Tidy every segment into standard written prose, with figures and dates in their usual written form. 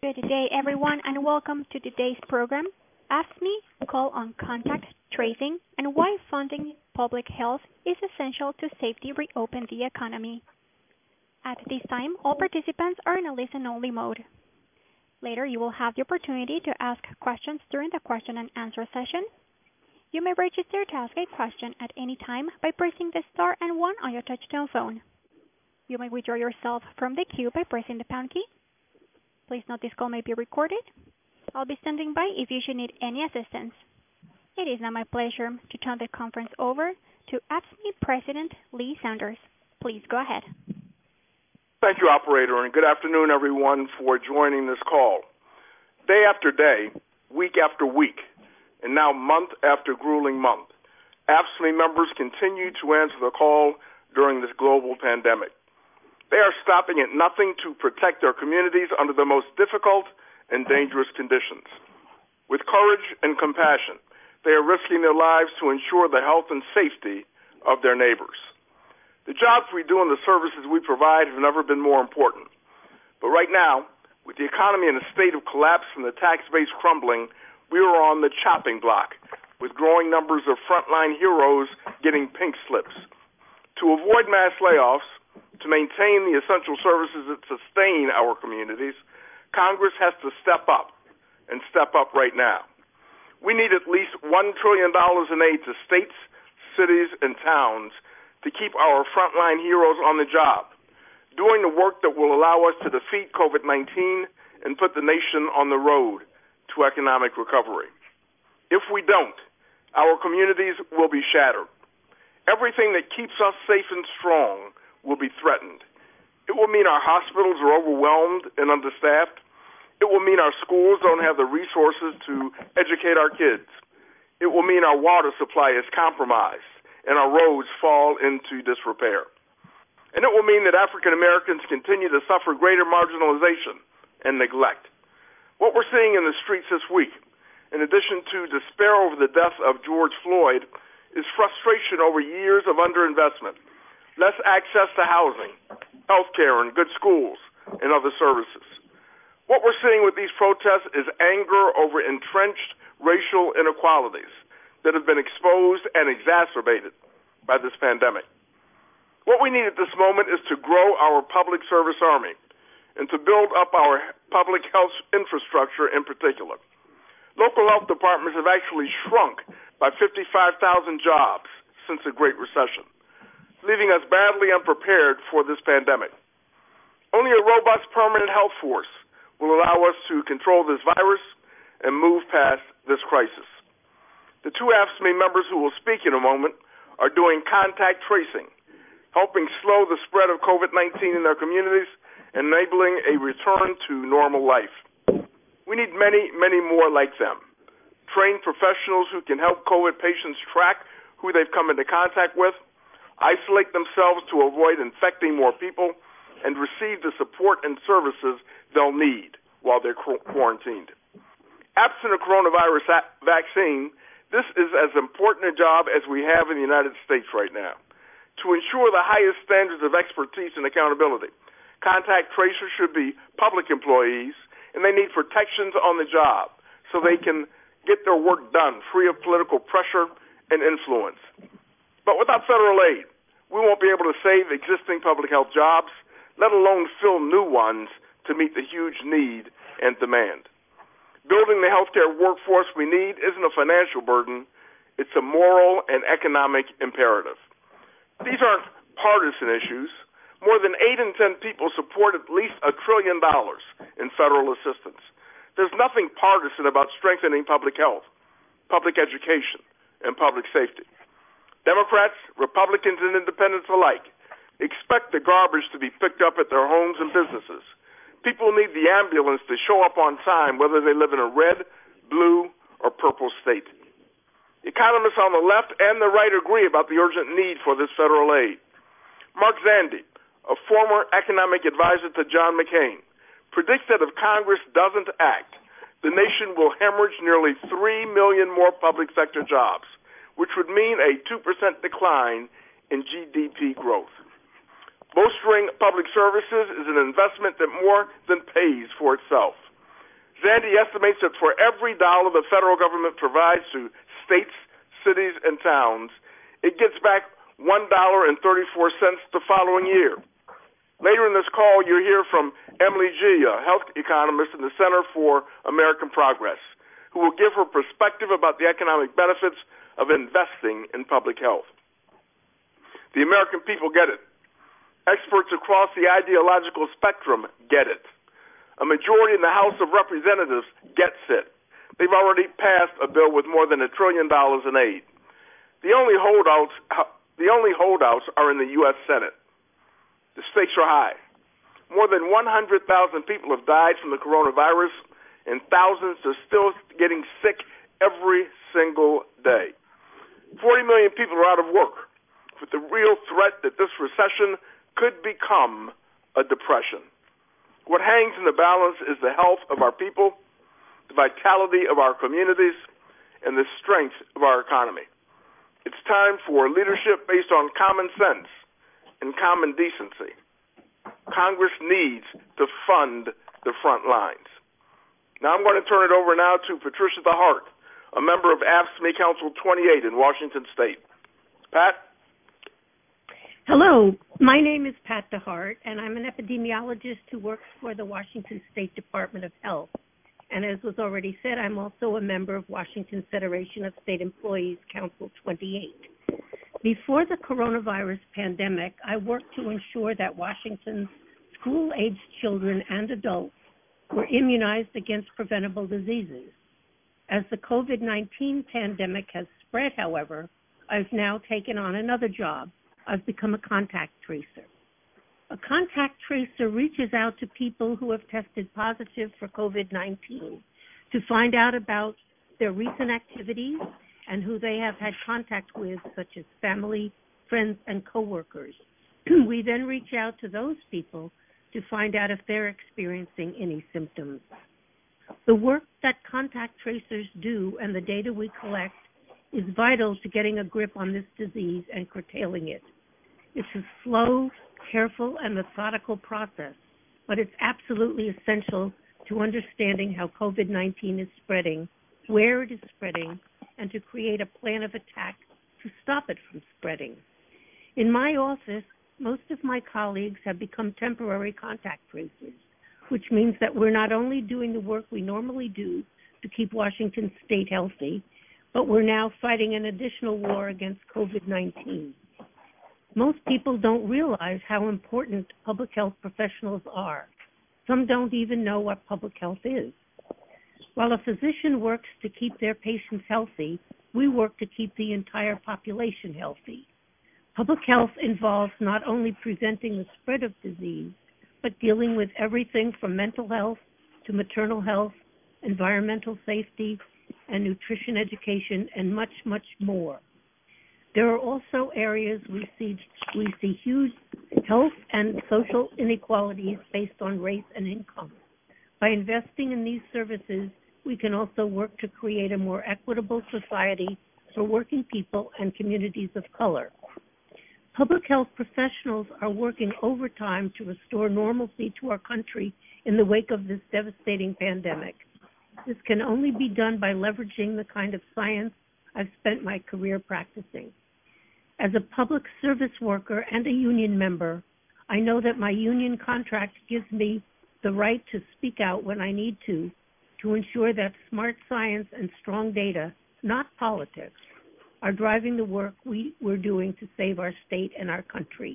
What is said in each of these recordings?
Good day, everyone, and welcome to today's program, AFSCME Call on Contact Tracing and Why Funding Public Health is Essential to Safely Reopen the Economy. At this time, all participants are in a listen-only mode. Later, you will have the opportunity to ask questions during the question and answer session. You may register to ask a question at any time by pressing the star and 1 on your touch-tone phone. You may withdraw yourself from the queue by pressing the pound key. Please note this call may be recorded. I'll be standing by if you should need any assistance. It is now my pleasure to turn the conference over to AFSCME President Lee Saunders. Please go ahead. Thank you, operator, and good afternoon, everyone, for joining this call. Day after day, week after week, and now month after grueling month, AFSCME members continue to answer the call during this global pandemic. They are stopping at nothing to protect their communities under the most difficult and dangerous conditions. With courage and compassion, they are risking their lives to ensure the health and safety of their neighbors. The jobs we do and the services we provide have never been more important. But right now, with the economy in a state of collapse and the tax base crumbling, we are on the chopping block, with growing numbers of frontline heroes getting pink slips. To avoid mass layoffs, to maintain the essential services that sustain our communities, Congress has to step up, and step up right now. We need at least $1 trillion in aid to states, cities, and towns to keep our frontline heroes on the job, doing the work that will allow us to defeat COVID-19 and put the nation on the road to economic recovery. If we don't, our communities will be shattered. Everything that keeps us safe and strong will be threatened. It will mean our hospitals are overwhelmed and understaffed. It will mean our schools don't have the resources to educate our kids. It will mean our water supply is compromised and our roads fall into disrepair. And it will mean that African Americans continue to suffer greater marginalization and neglect. What we're seeing in the streets this week, in addition to despair over the death of George Floyd, is frustration over years of underinvestment, less access to housing, health care, and good schools and other services. What we're seeing with these protests is anger over entrenched racial inequalities that have been exposed and exacerbated by this pandemic. What we need at this moment is to grow our public service army and to build up our public health infrastructure in particular. Local health departments have actually shrunk by 55,000 jobs since the Great Recession, leaving us badly unprepared for this pandemic. Only a robust permanent health force will allow us to control this virus and move past this crisis. The two AFSCME members who will speak in a moment are doing contact tracing, helping slow the spread of COVID-19 in their communities, enabling a return to normal life. We need many, many more like them. Trained professionals who can help COVID patients track who they've come into contact with, isolate themselves to avoid infecting more people, and receive the support and services they'll need while they're quarantined. Absent a coronavirus vaccine, this is as important a job as we have in the United States right now. To ensure the highest standards of expertise and accountability, contact tracers should be public employees, and they need protections on the job so they can get their work done free of political pressure and influence. But without federal aid, we won't be able to save existing public health jobs, let alone fill new ones to meet the huge need and demand. Building the healthcare workforce we need isn't a financial burden, it's a moral and economic imperative. These aren't partisan issues. More than 8 in 10 people support at least $1 trillion in federal assistance. There's nothing partisan about strengthening public health, public education, and public safety. Democrats, Republicans, and independents alike expect the garbage to be picked up at their homes and businesses. People need the ambulance to show up on time, whether they live in a red, blue, or purple state. Economists on the left and the right agree about the urgent need for this federal aid. Mark Zandi, a former economic advisor to John McCain, predicts that if Congress doesn't act, the nation will hemorrhage nearly 3 million more public sector jobs, which would mean a 2% decline in GDP growth. Bolstering public services is an investment that more than pays for itself. Zandi estimates that for every dollar the federal government provides to states, cities, and towns, it gets back $1.34 the following year. Later in this call, you'll hear from Emily G., a health economist in the Center for American Progress, who will give her perspective about the economic benefits of investing in public health. The American people get it. Experts across the ideological spectrum get it. A majority in the House of Representatives gets it. They've already passed a bill with more than $1 trillion in aid. The only holdouts are in the U.S. Senate. The stakes are high. More than 100,000 people have died from the coronavirus, and thousands are still getting sick every single day. 40 million people are out of work, with the real threat that this recession could become a depression. What hangs in the balance is the health of our people, the vitality of our communities, and the strength of our economy. It's time for leadership based on common sense and common decency. Congress needs to fund the front lines. Now I'm going to turn it over now to Patricia DeHart, a member of AFSCME Council 28 in Washington State. Pat? Hello, my name is Pat DeHart, and I'm an epidemiologist who works for the Washington State Department of Health. And as was already said, I'm also a member of Washington Federation of State Employees Council 28. Before the coronavirus pandemic, I worked to ensure that Washington's school-aged children and adults were immunized against preventable diseases. As the COVID-19 pandemic has spread, however, I've now taken on another job. I've become a contact tracer. A contact tracer reaches out to people who have tested positive for COVID-19 to find out about their recent activities and who they have had contact with, such as family, friends, and coworkers. We then reach out to those people to find out if they're experiencing any symptoms. The work that contact tracers do and the data we collect is vital to getting a grip on this disease and curtailing it. It's a slow, careful, and methodical process, but it's absolutely essential to understanding how COVID-19 is spreading, where it is spreading, and to create a plan of attack to stop it from spreading. In my office, most of my colleagues have become temporary contact tracers, which means that we're not only doing the work we normally do to keep Washington State healthy, but we're now fighting an additional war against COVID-19. Most people don't realize how important public health professionals are. Some don't even know what public health is. While a physician works to keep their patients healthy, we work to keep the entire population healthy. Public health involves not only preventing the spread of disease, but dealing with everything from mental health to maternal health, environmental safety, and nutrition education, and much, much more. There are also areas we see huge health and social inequalities based on race and income. By investing in these services, we can also work to create a more equitable society for working people and communities of color. Public health professionals are working overtime to restore normalcy to our country in the wake of this devastating pandemic. This can only be done by leveraging the kind of science I've spent my career practicing. As a public service worker and a union member, I know that my union contract gives me the right to speak out when I need to ensure that smart science and strong data, not politics, are driving the work we're doing to save our state and our country.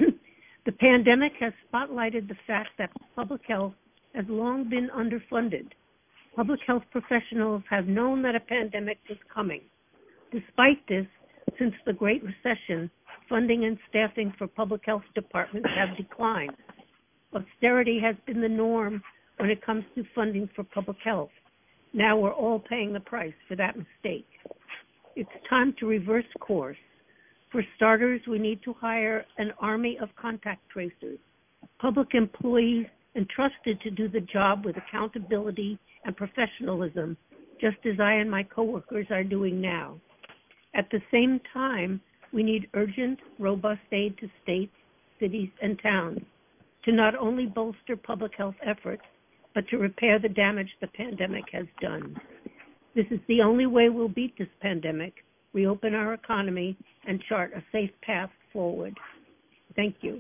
The pandemic has spotlighted the fact that public health has long been underfunded. Public health professionals have known that a pandemic was coming. Despite this, since the Great Recession, funding and staffing for public health departments have declined. Austerity has been the norm when it comes to funding for public health. Now we're all paying the price for that mistake. It's time to reverse course. For starters, we need to hire an army of contact tracers, public employees entrusted to do the job with accountability and professionalism, just as I and my coworkers are doing now. At the same time, we need urgent, robust aid to states, cities, and towns to not only bolster public health efforts, but to repair the damage the pandemic has done. This is the only way we'll beat this pandemic, reopen our economy, and chart a safe path forward. Thank you.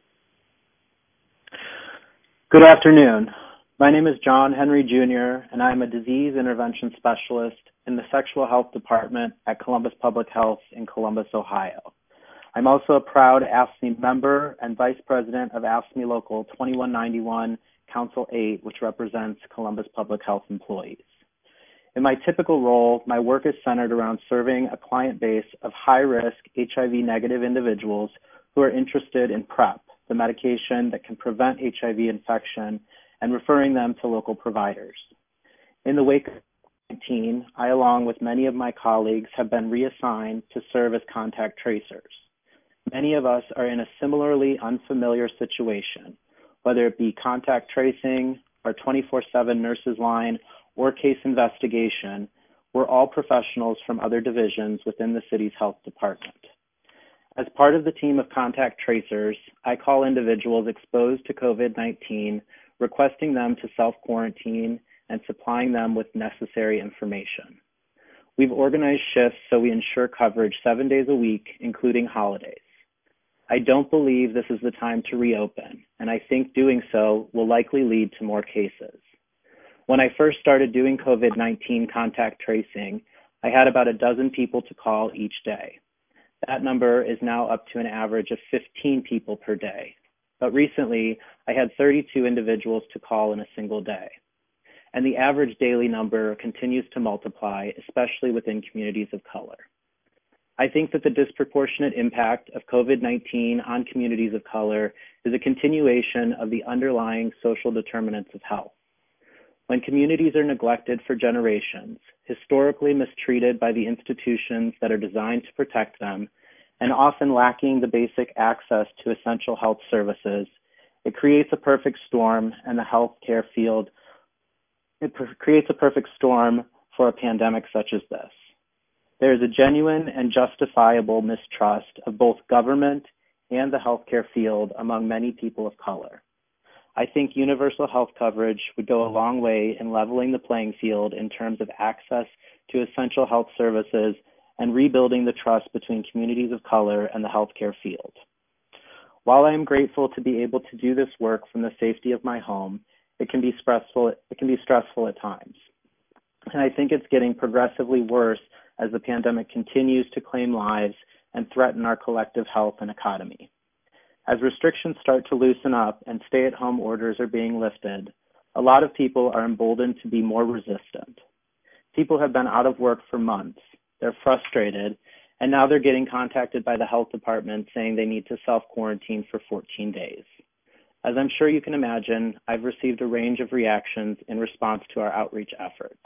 Good afternoon. My name is John Henry Jr., and I am a disease intervention specialist in the Sexual Health Department at Columbus Public Health in Columbus, Ohio. I'm also a proud AFSCME member and Vice President of AFSCME Local 2191, Council 8, which represents Columbus Public Health employees. In my typical role, my work is centered around serving a client base of high-risk HIV-negative individuals who are interested in PrEP, the medication that can prevent HIV infection, and referring them to local providers. In the wake of COVID-19, I, along with many of my colleagues, have been reassigned to serve as contact tracers. Many of us are in a similarly unfamiliar situation, whether it be contact tracing, our 24/7 nurses line, or case investigation. We're all professionals from other divisions within the city's health department. As part of the team of contact tracers, I call individuals exposed to COVID-19, requesting them to self-quarantine and supplying them with necessary information. We've organized shifts so we ensure coverage 7 days a week, including holidays. I don't believe this is the time to reopen, and I think doing so will likely lead to more cases. When I first started doing COVID-19 contact tracing, I had about a dozen people to call each day. That number is now up to an average of 15 people per day. But recently, I had 32 individuals to call in a single day. And the average daily number continues to multiply, especially within communities of color. I think that the disproportionate impact of COVID-19 on communities of color is a continuation of the underlying social determinants of health. When communities are neglected for generations, historically mistreated by the institutions that are designed to protect them, and often lacking the basic access to essential health services, it creates a perfect storm and the healthcare field. It creates a perfect storm for a pandemic such as this. There is a genuine and justifiable mistrust of both government and the healthcare field among many people of color. I think universal health coverage would go a long way in leveling the playing field in terms of access to essential health services and rebuilding the trust between communities of color and the healthcare field. While I am grateful to be able to do this work from the safety of my home, it can be stressful at times. And I think it's getting progressively worse as the pandemic continues to claim lives and threaten our collective health and economy. As restrictions start to loosen up and stay-at-home orders are being lifted, a lot of people are emboldened to be more resistant. People have been out of work for months. They're frustrated, and now they're getting contacted by the health department saying they need to self-quarantine for 14 days. As I'm sure you can imagine, I've received a range of reactions in response to our outreach efforts.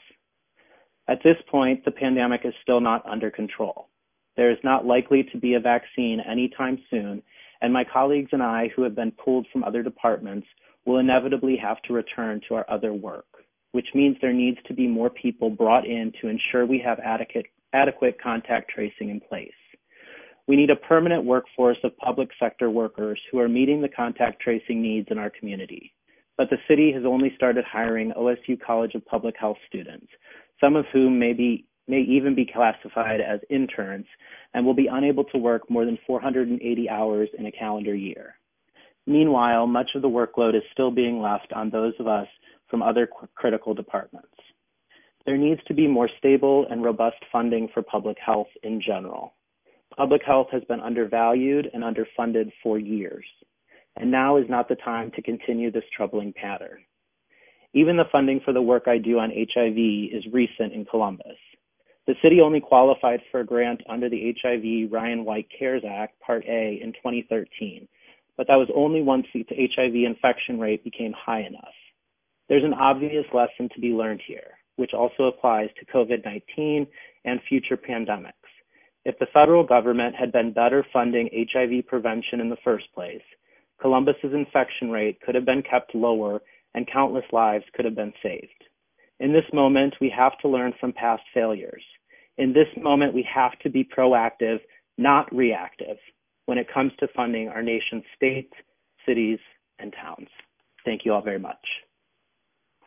At this point, the pandemic is still not under control. There is not likely to be a vaccine anytime soon, and my colleagues and I, who have been pulled from other departments, will inevitably have to return to our other work, which means there needs to be more people brought in to ensure we have adequate contact tracing in place. We need a permanent workforce of public sector workers who are meeting the contact tracing needs in our community. But the city has only started hiring OSU College of Public Health students, some of whom may even be classified as interns and will be unable to work more than 480 hours in a calendar year. Meanwhile, much of the workload is still being left on those of us from other critical departments. There needs to be more stable and robust funding for public health in general. Public health has been undervalued and underfunded for years, and now is not the time to continue this troubling pattern. Even the funding for the work I do on HIV is recent in Columbus. The city only qualified for a grant under the HIV Ryan White CARES Act, Part A, in 2013, but that was only once the HIV infection rate became high enough. There's an obvious lesson to be learned here, which also applies to COVID-19 and future pandemics. If the federal government had been better funding HIV prevention in the first place, Columbus's infection rate could have been kept lower and countless lives could have been saved. In this moment, we have to learn from past failures. In this moment, we have to be proactive, not reactive, when it comes to funding our nation's states, cities, and towns. Thank you all very much.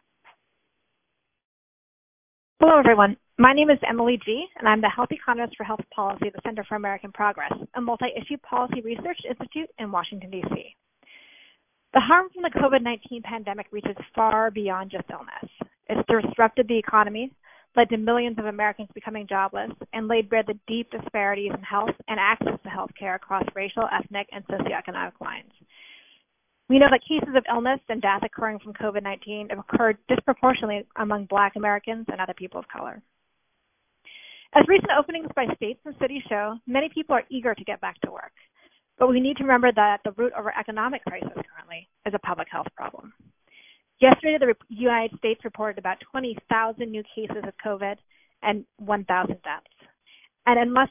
Hello, everyone. My name is Emily G., and I'm the Health Economist for Health Policy at the Center for American Progress, a multi-issue policy research institute in Washington, D.C. The harm from the COVID-19 pandemic reaches far beyond just illness. It's disrupted the economy, led to millions of Americans becoming jobless, and laid bare the deep disparities in health and access to health care across racial, ethnic, and socioeconomic lines. We know that cases of illness and death occurring from COVID-19 have occurred disproportionately among Black Americans and other people of color. As recent openings by states and cities show, many people are eager to get back to work. But we need to remember that the root of our economic crisis currently is a public health problem. Yesterday, the United States reported about 20,000 new cases of COVID and 1,000 deaths. And unless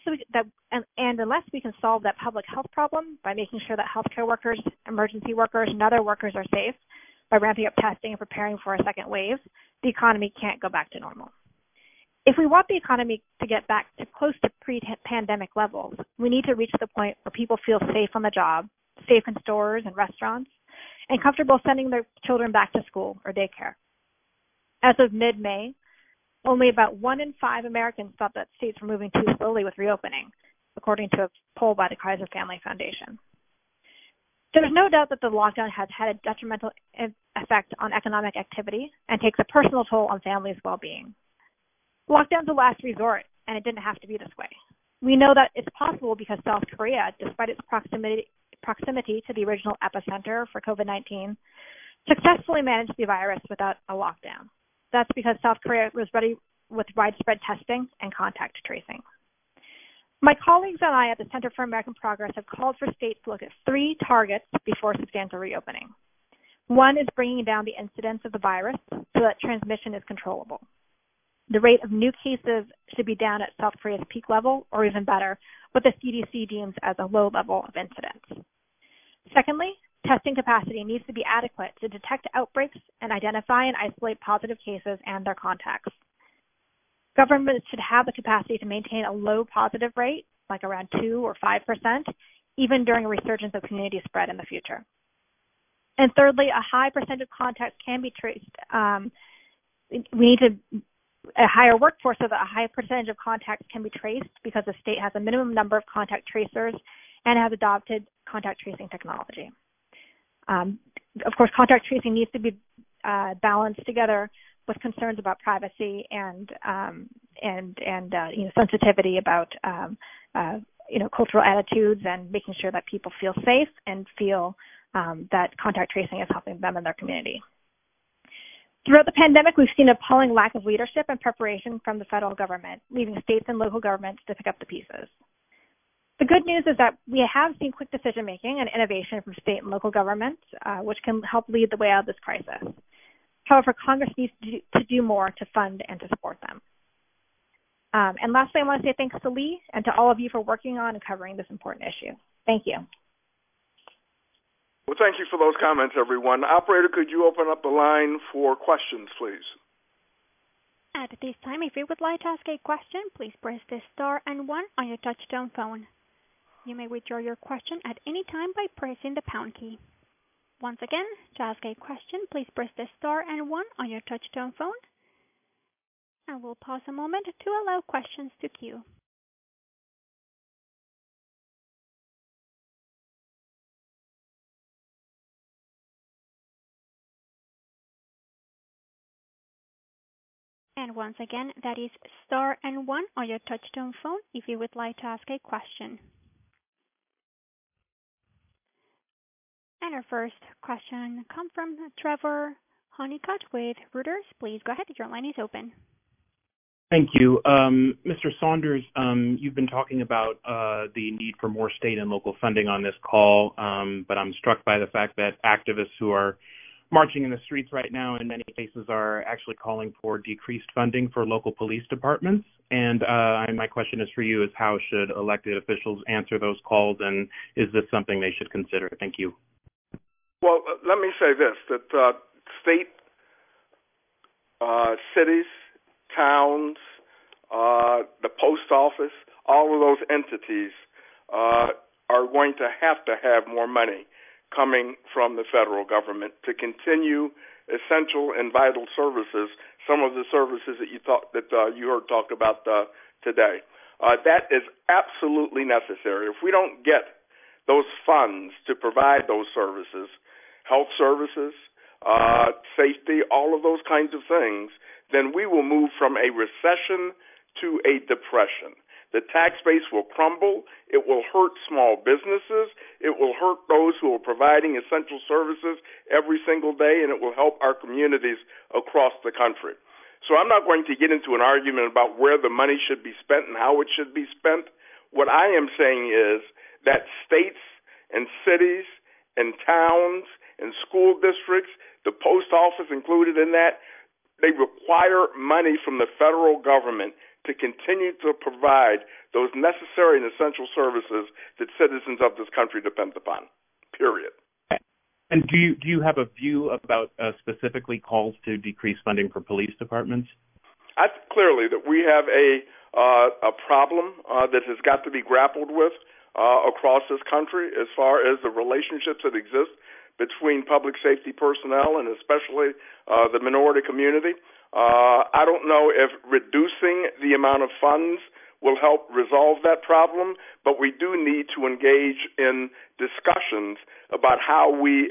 we can solve that public health problem by making sure that healthcare workers, emergency workers, and other workers are safe, by ramping up testing and preparing for a second wave, the economy can't go back to normal. If we want the economy to get back to close to pre-pandemic levels, we need to reach the point where people feel safe on the job, safe in stores and restaurants, and comfortable sending their children back to school or daycare. As of mid-May, only about 1 in 5 Americans thought that states were moving too slowly with reopening, according to a poll by the Kaiser Family Foundation. There's no doubt that the lockdown has had a detrimental effect on economic activity and takes a personal toll on families' well-being. Lockdown's a last resort, and it didn't have to be this way. We know that it's possible because South Korea, despite its proximity to the original epicenter for COVID-19, successfully managed the virus without a lockdown. That's because South Korea was ready with widespread testing and contact tracing. My colleagues and I at the Center for American Progress have called for states to look at 3 targets before substantial reopening. One is bringing down the incidence of the virus so that transmission is controllable. The rate of new cases should be down at South Korea's peak level, or even better, what the CDC deems as a low level of incidence. Secondly, testing capacity needs to be adequate to detect outbreaks and identify and isolate positive cases and their contacts. Governments should have the capacity to maintain a low positive rate, like around 2 or 5%, even during a resurgence of community spread in the future. And thirdly, a high percentage of contacts can be traced. We need a higher workforce so that a high percentage of contacts can be traced because the state has a minimum number of contact tracers and has adopted contact tracing technology. Of course, contact tracing needs to be balanced together with concerns about privacy and sensitivity about cultural attitudes and making sure that people feel safe and feel that contact tracing is helping them in their community. Throughout the pandemic, we've seen an appalling lack of leadership and preparation from the federal government, leaving states and local governments to pick up the pieces. The good news is that we have seen quick decision-making and innovation from state and local governments, which can help lead the way out of this crisis. However, Congress needs to do more to fund and to support them. And lastly, I want to say thanks to Lee and to all of you for working on and covering this important issue. Thank you. Well, thank you for those comments, everyone. Operator, could you open up the line for questions, please? At this time, if you would like to ask a question, please press the star and 1 on your touch-tone phone. You may withdraw your question at any time by pressing the pound key. Once again, to ask a question, please press the star and 1 on your touch-tone phone. And we'll pause a moment to allow questions to queue. And once again, that is star and 1 on your touch-tone phone if you would like to ask a question. And our first question comes from Trevor Honeycutt with Reuters. Please go ahead. Your line is open. Thank you. Mr. Saunders, you've been talking about the need for more state and local funding on this call, but I'm struck by the fact that activists who are marching in the streets right now in many cases are actually calling for decreased funding for local police departments. And my question is for you is how should elected officials answer those calls, and is this something they should consider? Thank you. Well, let me say this, that state, cities, towns, the post office, all of those entities are going to have more money coming from the federal government to continue essential and vital services, some of the services that you heard talked about today. That is absolutely necessary. If we don't get those funds to provide those services, health services, safety, all of those kinds of things, then we will move from a recession to a depression. The tax base will crumble. It will hurt small businesses. It will hurt those who are providing essential services every single day, and it will help our communities across the country. So I'm not going to get into an argument about where the money should be spent and how it should be spent. What I am saying is that states and cities and towns and school districts, the post office included in that, they require money from the federal government to continue to provide those necessary and essential services that citizens of this country depend upon, period. And do you have a view about specifically calls to decrease funding for police departments? I think clearly that we have a problem that has got to be grappled with across this country as far as the relationships that exist between public safety personnel and especially the minority community. I don't know if reducing the amount of funds will help resolve that problem, but we do need to engage in discussions about how we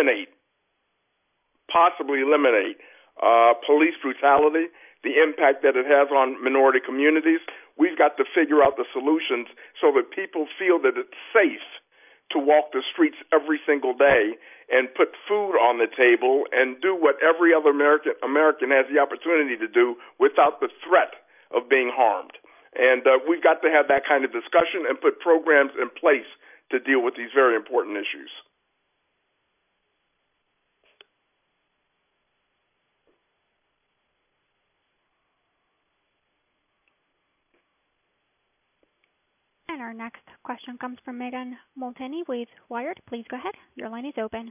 possibly eliminate police brutality, the impact that it has on minority communities. We've got to figure out the solutions so that people feel that it's safe to walk the streets every single day and put food on the table and do what every other American has the opportunity to do without the threat of being harmed. And we've got to have that kind of discussion and put programs in place to deal with these very important issues. And our next question comes from Megan Molteni with Wired. Please go ahead. Your line is open.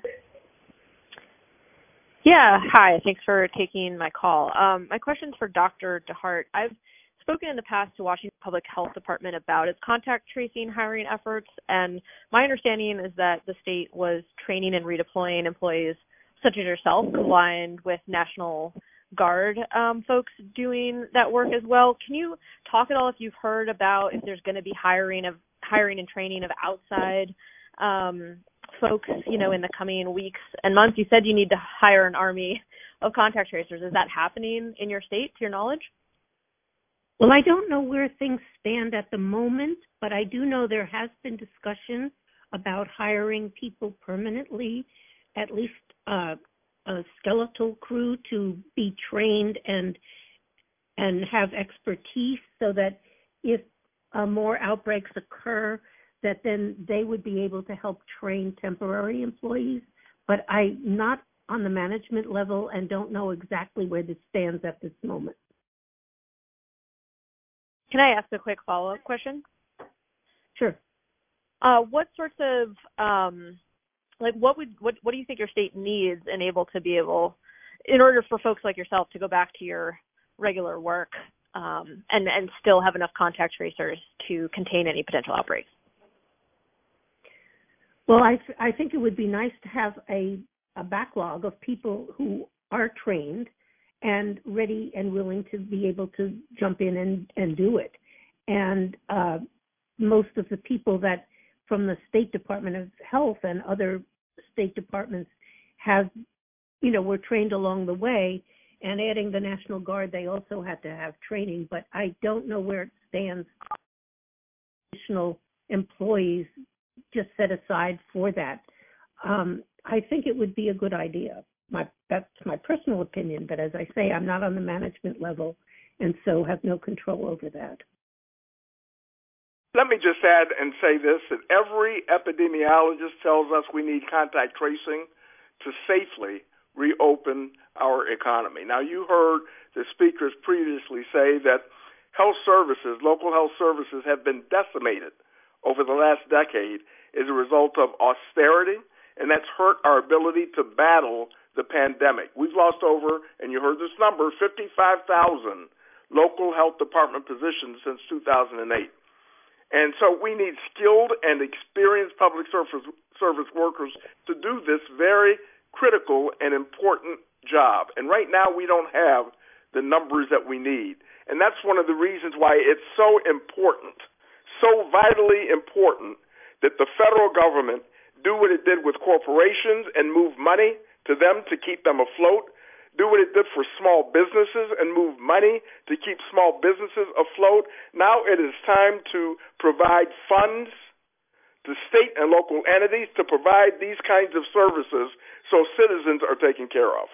Yeah, hi. Thanks for taking my call. My question's for Dr. DeHart. I've spoken in the past to Washington Public Health Department about its contact tracing hiring efforts, and my understanding is that the state was training and redeploying employees such as yourself, combined with National Guard folks doing that work as well. Can you talk at all if you've heard about if there's going to be hiring and training of outside folks, in the coming weeks and months? You said you need to hire an army of contact tracers. Is that happening in your state, to your knowledge? Well, I don't know where things stand at the moment, but I do know there has been discussion about hiring people permanently, at least a skeletal crew to be trained and have expertise so that if more outbreaks occur, that then they would be able to help train temporary employees. But I'm not on the management level and don't know exactly where this stands at this moment. Can I ask a quick follow-up question? Sure. What sorts of what do you think your state needs in order for folks like yourself to go back to your regular work and still have enough contact tracers to contain any potential outbreaks? Well, I think it would be nice to have a backlog of people who are trained and ready and willing to be able to jump in and do it. And most of the people that from the State Department of Health and other state departments were trained along the way. And adding the National Guard, they also had to have training. But I don't know where it stands. Additional employees just set aside for that. I think it would be a good idea. That's my personal opinion, but as I say, I'm not on the management level and so have no control over that. Let me just add and say this, that every epidemiologist tells us we need contact tracing to safely reopen our economy. Now, you heard the speakers previously say that local health services have been decimated over the last decade as a result of austerity, and that's hurt our ability to battle the pandemic. We've lost over, and you heard this number, 55,000 local health department positions since 2008. And so we need skilled and experienced public service workers to do this very critical and important job. And right now we don't have the numbers that we need. And that's one of the reasons why it's so important, so vitally important, that the federal government do what it did with corporations and move money to them to keep them afloat, do what it did for small businesses and move money to keep small businesses afloat. Now it is time to provide funds to state and local entities to provide these kinds of services so citizens are taken care of.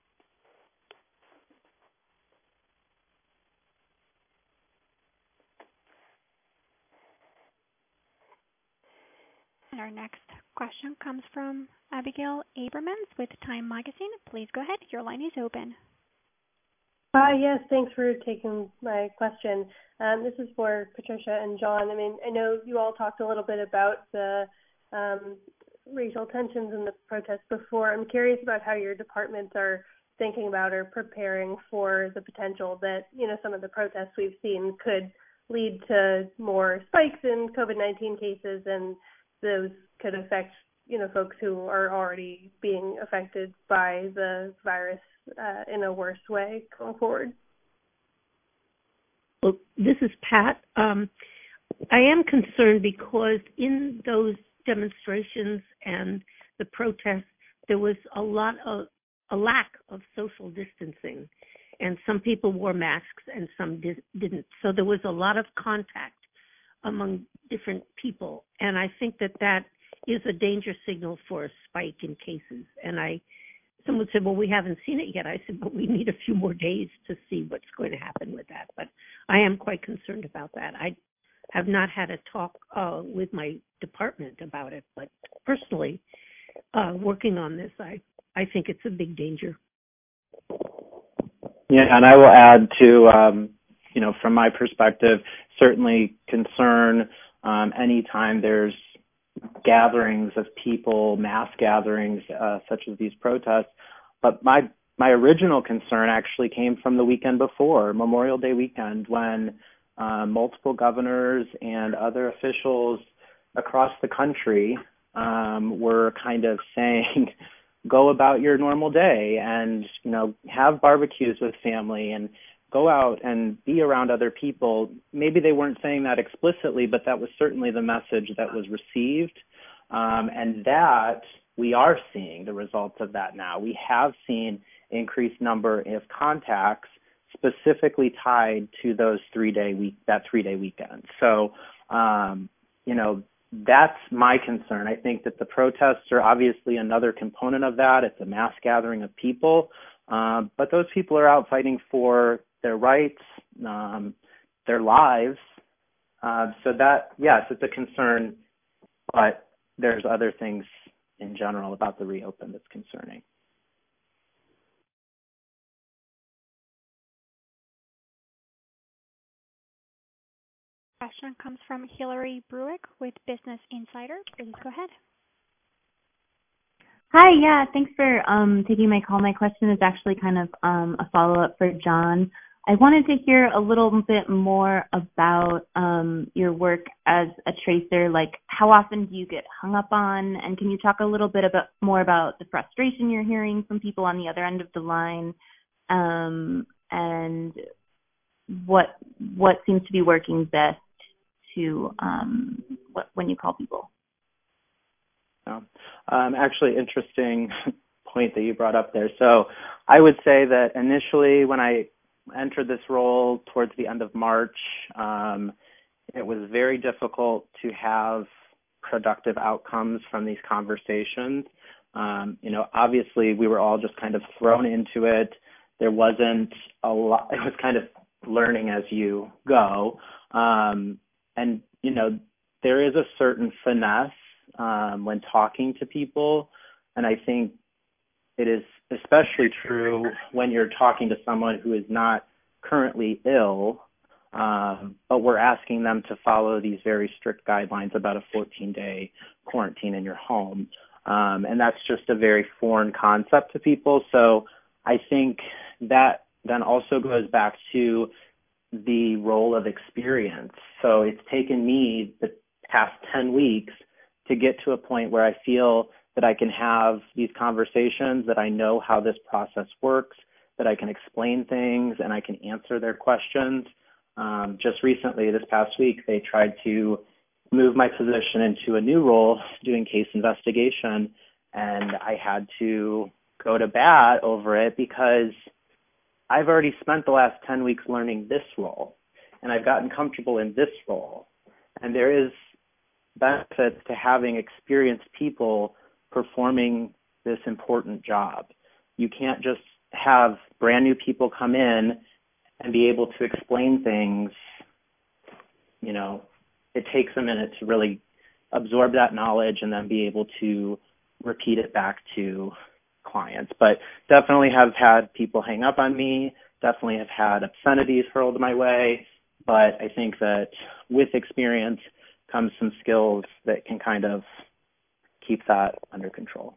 And our next question comes from Abigail Abrams with Time Magazine. Please go ahead. Your line is open. Yes, thanks for taking my question. This is for Patricia and John. I mean, I know you all talked a little bit about the racial tensions in the protests before. I'm curious about how your departments are thinking about or preparing for the potential that, some of the protests we've seen could lead to more spikes in COVID-19 cases, and those could affect, folks who are already being affected by the virus in a worse way going forward. Well, this is Pat. I am concerned because in those demonstrations and the protests, there was a lack of social distancing, and some people wore masks and some didn't. So there was a lot of contact among different people, and I think that is a danger signal for a spike in cases. And someone said, well, we haven't seen it yet. I said, but we need a few more days to see what's going to happen with that. But I am quite concerned about that. I have not had a talk with my department about it, but personally, working on this, I think it's a big danger. Yeah, and I will add to, from my perspective, certainly concern anytime there's gatherings of people, mass gatherings, such as these protests. But my original concern actually came from the weekend before, Memorial Day weekend, when multiple governors and other officials across the country were kind of saying, go about your normal day and, have barbecues with family and go out and be around other people. Maybe they weren't saying that explicitly, but that was certainly the message that was received. And that we are seeing the results of that now. We have seen increased number of contacts specifically tied to those 3-day weekend. So, that's my concern. I think that the protests are obviously another component of that. It's a mass gathering of people. But those people are out fighting for their rights, their lives. So that, yes, it's a concern, but there's other things in general about the reopen that's concerning. Question comes from Hillary Bruick with Business Insider. Please go ahead. Hi, yeah, thanks for taking my call. My question is actually kind of a follow-up for John. I wanted to hear a little bit more about your work as a tracer. Like, how often do you get hung up on? And can you talk a little bit more about the frustration you're hearing from people on the other end of the line, and what seems to be working best to when you call people? Actually, interesting point that you brought up there. So I would say that initially when I entered this role towards the end of March, it was very difficult to have productive outcomes from these conversations. Obviously we were all just kind of thrown into it. There wasn't a lot. It was kind of learning as you go. And, there is a certain finesse when talking to people. And I think it is especially true when you're talking to someone who is not currently ill, but we're asking them to follow these very strict guidelines about a 14-day quarantine in your home. And that's just a very foreign concept to people. So I think that then also goes back to the role of experience. So it's taken me the past 10 weeks to get to a point where I feel that I can have these conversations, that I know how this process works, that I can explain things and I can answer their questions. Just recently, this past week, they tried to move my position into a new role doing case investigation, and I had to go to bat over it because I've already spent the last 10 weeks learning this role, and I've gotten comfortable in this role. And there is benefits to having experienced people performing this important job. You can't just have brand new people come in and be able to explain things. You know, it takes a minute to really absorb that knowledge and then be able to repeat it back to clients. But definitely have had people hang up on me, definitely have had obscenities hurled my way. But I think that with experience comes some skills that can kind of keep that under control.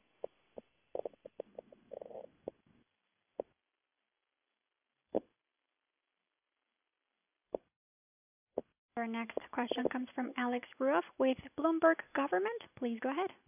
Our next question comes from Alex Ruoff with Bloomberg Government. Please go ahead.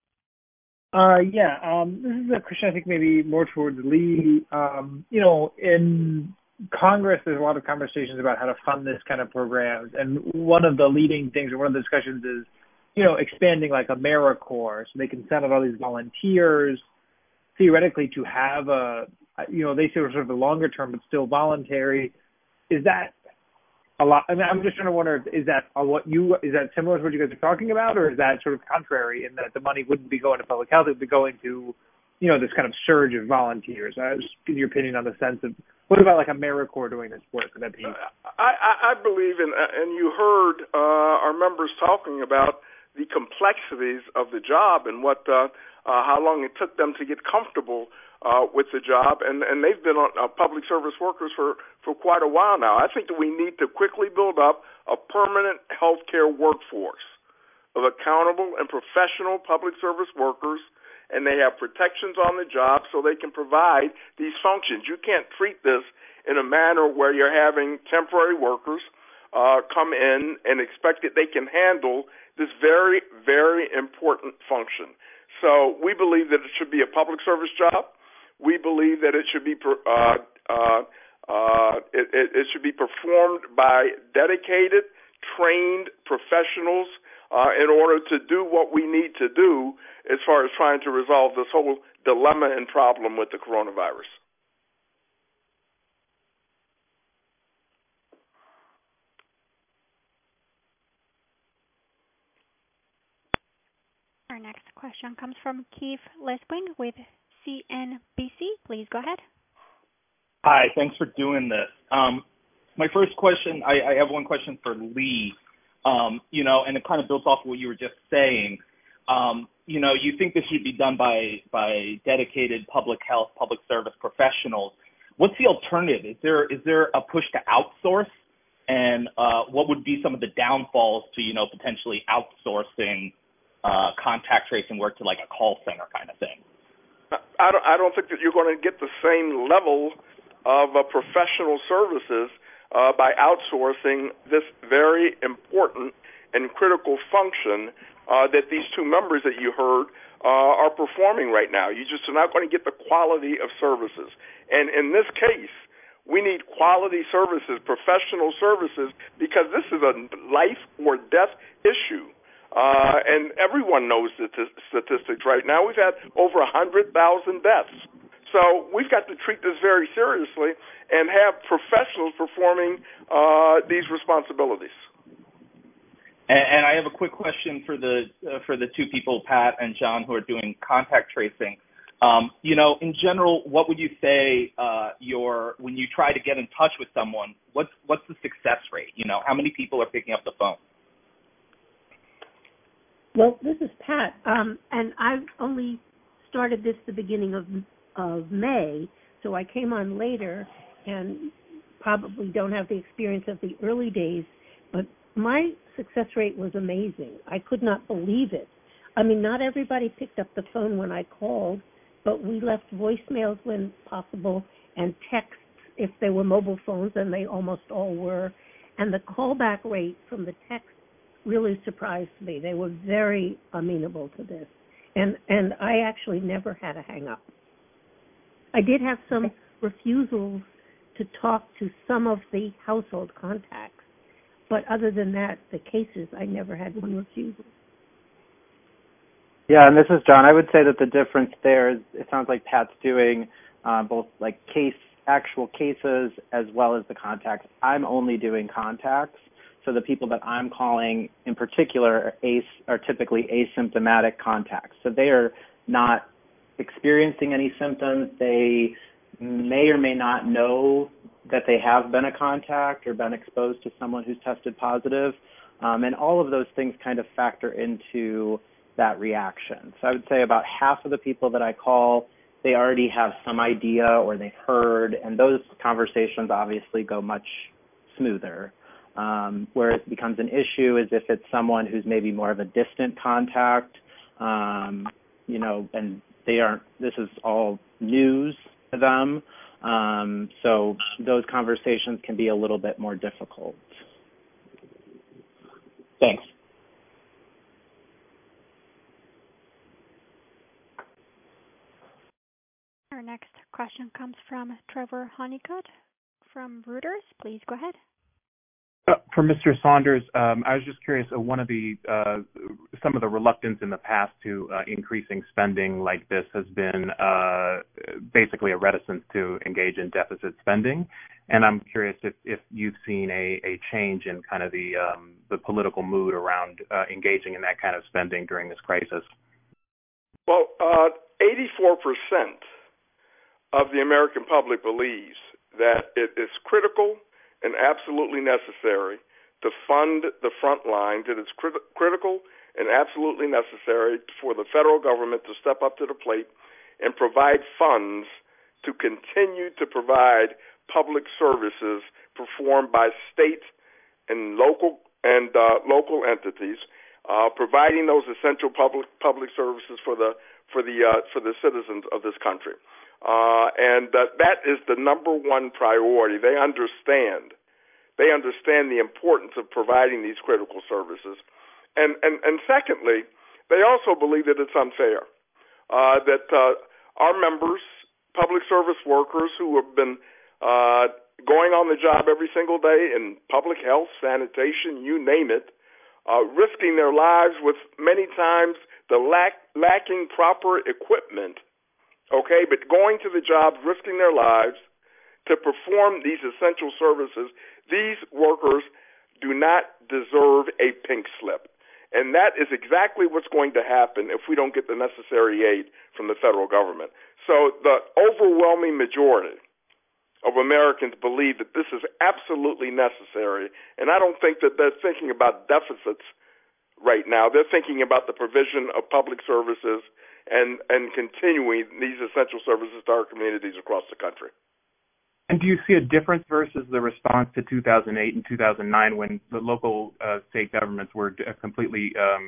This is a question I think maybe more towards Lee. In Congress, there's a lot of conversations about how to fund this kind of programs, and one of the leading things or one of the discussions is, expanding like AmeriCorps, so they can send out all these volunteers theoretically to have they say sort of the longer term, but still voluntary. Is that a lot? I mean, I'm just trying to wonder, is that similar to what you guys are talking about, or is that sort of contrary in that the money wouldn't be going to public health, it would be going to, this kind of surge of volunteers? I was just your opinion on the sense of, what about like AmeriCorps doing this work? Would that be? I believe in, and you heard our members talking about the complexities of the job and how long it took them to get comfortable with the job, and they've been on public service workers for quite a while now. I think that we need to quickly build up a permanent healthcare workforce of accountable and professional public service workers, and they have protections on the job so they can provide these functions. You can't treat this in a manner where you're having temporary workers come in and expect that they can handle this very, very important function. So we believe that it should be a public service job. We believe that it should be it should be performed by dedicated, trained professionals in order to do what we need to do as far as trying to resolve this whole dilemma and problem with the coronavirus. Our next question comes from Keith Leswing with CNBC. Please go ahead. Hi, thanks for doing this. My first question, I have one question for Lee, and it kind of builds off of what you were just saying. You think this should be done by dedicated public health, public service professionals. What's the alternative? Is there a push to outsource? And what would be some of the downfalls to, potentially outsourcing contact tracing work to like a call center kind of thing? I don't think that you're going to get the same level of professional services by outsourcing this very important and critical function that these two members that you heard are performing right now. You just are not going to get the quality of services. And in this case, we need quality services, professional services, because this is a life or death issue. And everyone knows the statistics right now. We've had over 100,000 deaths. So we've got to treat this very seriously and have professionals performing these responsibilities. And I have a quick question for the two people, Pat and John, who are doing contact tracing. In general, what would you say when you try to get in touch with someone, what's the success rate? How many people are picking up the phone? Well, this is Pat, and I've only started this the beginning of May, so I came on later and probably don't have the experience of the early days, but my success rate was amazing. I could not believe it. I mean, not everybody picked up the phone when I called, but we left voicemails when possible and texts if they were mobile phones, and they almost all were. And the callback rate from the text really surprised me. They were very amenable to this. And I actually never had a hang up. I did have some refusals to talk to some of the household contacts, but other than that, the cases, I never had one refusal. Yeah, and this is John. I would say that the difference there is it sounds like Pat's doing both like actual cases as well as the contacts. I'm only doing contacts. So the people that I'm calling in particular are typically asymptomatic contacts. So they are not experiencing any symptoms. They may or may not know that they have been a contact or been exposed to someone who's tested positive. And all of those things kind of factor into that reaction. So I would say about half of the people that I call, they already have some idea or they've heard, and those conversations obviously go much smoother. Where it becomes an issue is if it's someone who's maybe more of a distant contact, and this is all news to them. So those conversations can be a little bit more difficult. Thanks. Our next question comes from Trevor Honeycutt from Reuters. Please go ahead. For Mr. Saunders, I was just curious, some of the reluctance in the past to increasing spending like this has been basically a reticence to engage in deficit spending. And I'm curious if you've seen a change in kind of the political mood around engaging in that kind of spending during this crisis. Well, 84% of the American public believes that it is critical and absolutely necessary to fund the front lines. It is critical and absolutely necessary for the federal government to step up to the plate and provide funds to continue to provide public services performed by state and local entities, providing those essential public services for the citizens of this country. And that is the number one priority. They understand the importance of providing these critical services. And secondly, they also believe that it's unfair, that our members, public service workers who have been going on the job every single day in public health, sanitation, you name it, risking their lives with many times the lacking proper equipment, okay, but going to the jobs, risking their lives to perform these essential services, these workers do not deserve a pink slip. And that is exactly what's going to happen if we don't get the necessary aid from the federal government. So the overwhelming majority of Americans believe that this is absolutely necessary, and I don't think that they're thinking about deficits right now. They're thinking about the provision of public services and continuing these essential services to our communities across the country. And do you see a difference versus the response to 2008 and 2009 when the local state governments were completely,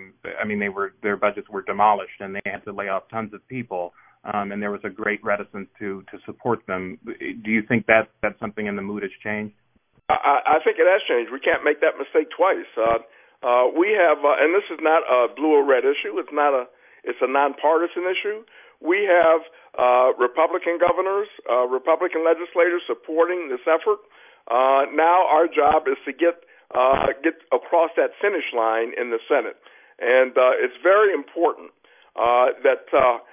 their budgets were demolished and they had to lay off tons of people, and there was a great reticence to support them? Do you think that's something in the mood has changed? I think it has changed. We can't make that mistake twice. We have, and this is not a blue or red issue. It's a nonpartisan issue. We have Republican governors, Republican legislators supporting this effort. Now our job is to get across that finish line in the Senate, and it's very important that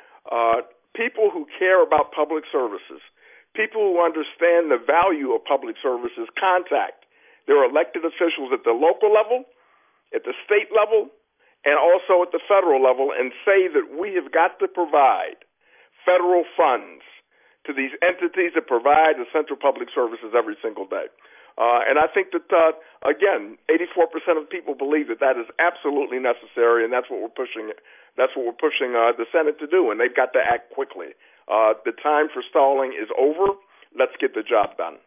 people who care about public services, people who understand the value of public services, contact their elected officials at the local level, at the state level, and also at the federal level, and say that we have got to provide federal funds to these entities that provide essential public services every single day. And I think that, again, 84% of people believe that is absolutely necessary, and that's what we're pushing. That's what we're pushing the Senate to do, and they've got to act quickly. The time for stalling is over. Let's get the job done.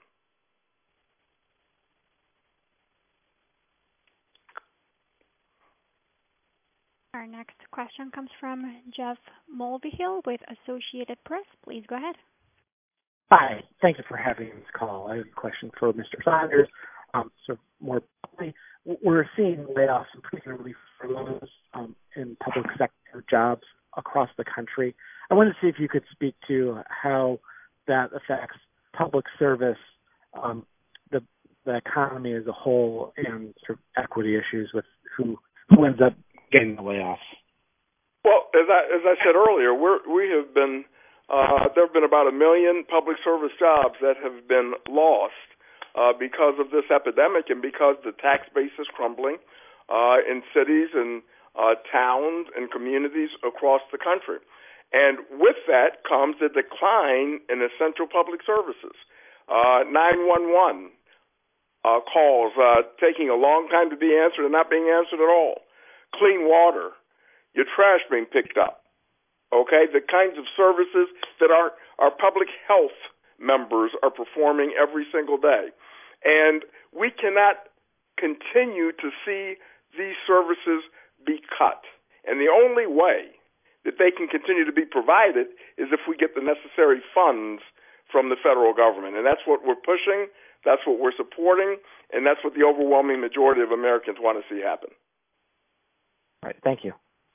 Our next question comes from Jeff Mulvihill with Associated Press. Please go ahead. Hi. Thank you for having this call. I have a question for Mr. Saunders. So more broadly, we're seeing layoffs, particularly for those in public sector jobs across the country. I wanted to see if you could speak to how that affects public service, the economy as a whole, and sort of equity issues with who ends up getting the layoffs. Well, as I said earlier, we have been there have been about 1 million public service jobs that have been lost because of this epidemic and because the tax base is crumbling in cities and towns and communities across the country. And with that comes a decline in essential public services. 911 calls taking a long time to be answered and not being answered at all. Clean water, your trash being picked up. Okay, the kinds of services that our public health members are performing every single day. And we cannot continue to see these services be cut. And the only way that they can continue to be provided is if we get the necessary funds from the federal government. And that's what we're pushing, that's what we're supporting, and that's what the overwhelming majority of Americans want to see happen. All right, thank you.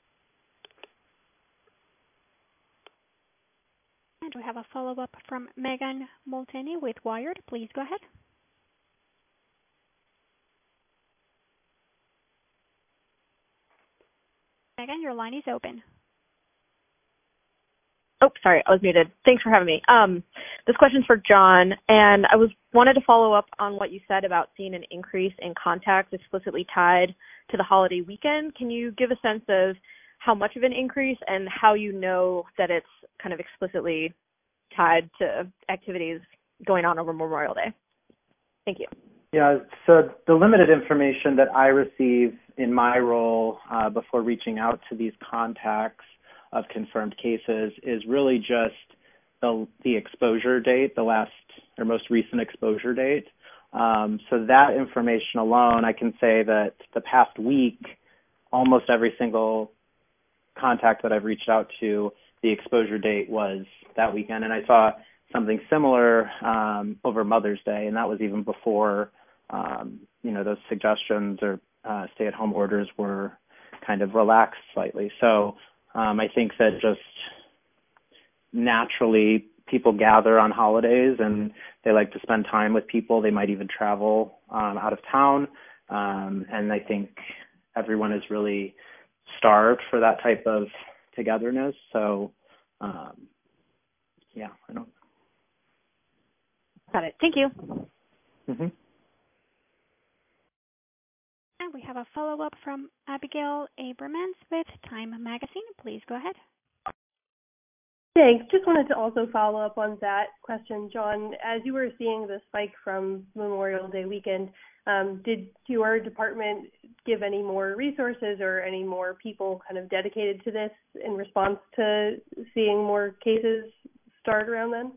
And we have a follow-up from Megan Multaney with Wired. Please go ahead. Megan, your line is open. Oh, sorry, I was muted. Thanks for having me. This question's for John, and I wanted to follow up on what you said about seeing an increase in contacts explicitly tied to the holiday weekend. Can you give a sense of how much of an increase and how you know that it's kind of explicitly tied to activities going on over Memorial Day? Thank you. Yeah, so the limited information that I receive in my role before reaching out to these contacts of confirmed cases is really just the exposure date, the last or most recent exposure date. So that information alone, I can say that the past week, almost every single contact that I've reached out to, the exposure date was that weekend. And I saw something similar over Mother's Day, and that was even before, those suggestions or stay-at-home orders were kind of relaxed slightly. So I think that just naturally people gather on holidays and they like to spend time with people. They might even travel out of town. And I think everyone is really starved for that type of togetherness. So, I don't. Got it. Thank you. Mm-hmm. And we have a follow-up from Abigail Abrams with Time Magazine. Please go ahead. Thanks. Just wanted to also follow up on that question, John. As you were seeing the spike from Memorial Day weekend, did your department give any more resources or any more people kind of dedicated to this in response to seeing more cases start around then?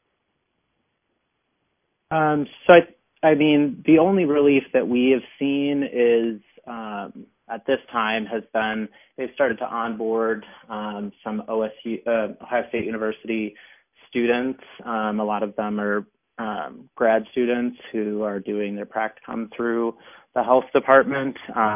The only relief that we have seen is at this time has been they've started to onboard some Ohio State University students. A lot of them are grad students who are doing their practicum through the health department.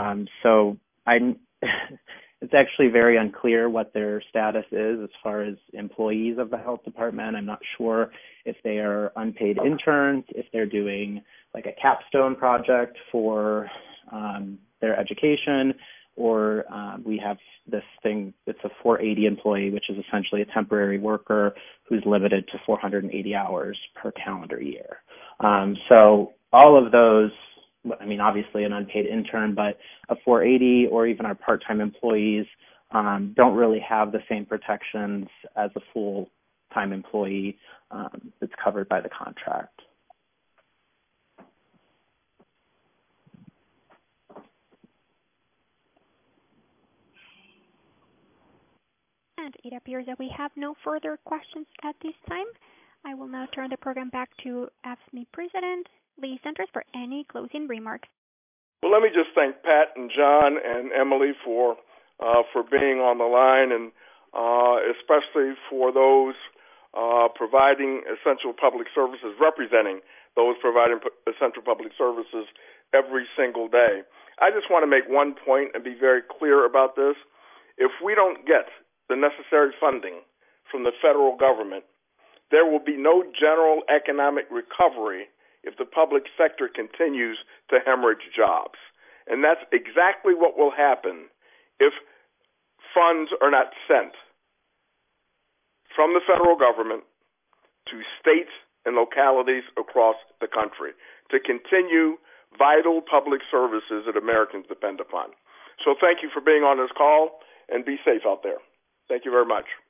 It's actually very unclear what their status is as far as employees of the health department. I'm not sure if they are unpaid interns, if they're doing like a capstone project for their education, or we have this thing, it's a 480 employee, which is essentially a temporary worker who's limited to 480 hours per calendar year. So all of those, obviously an unpaid intern, but a 480 or even our part-time employees don't really have the same protections as a full-time employee that's covered by the contract. And it appears that we have no further questions at this time. I will now turn the program back to AFSCME President Lee Centers for any closing remarks. Well, let me just thank Pat and John and Emily for being on the line, and especially for those providing essential public services, representing those providing essential public services every single day. I just want to make one point and be very clear about this. If we don't get the necessary funding from the federal government, there will be no general economic recovery if the public sector continues to hemorrhage jobs. And that's exactly what will happen if funds are not sent from the federal government to states and localities across the country to continue vital public services that Americans depend upon. So thank you for being on this call, and be safe out there. Thank you very much.